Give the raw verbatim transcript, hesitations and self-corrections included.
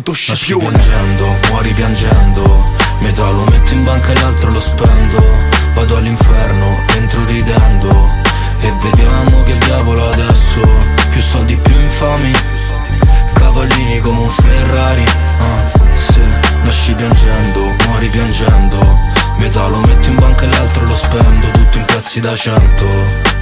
puto scipione. Nasci piangendo, muori piangendo, metà lo metto in banca e l'altro lo spendo. Vado all'inferno, entro ridendo, e vediamo che il diavolo adesso. Più soldi più infami, cavallini come un Ferrari. Ah, se nasci piangendo, muori piangendo, metà lo metto in banca e l'altro lo spendo. Tutto in pezzi da cento.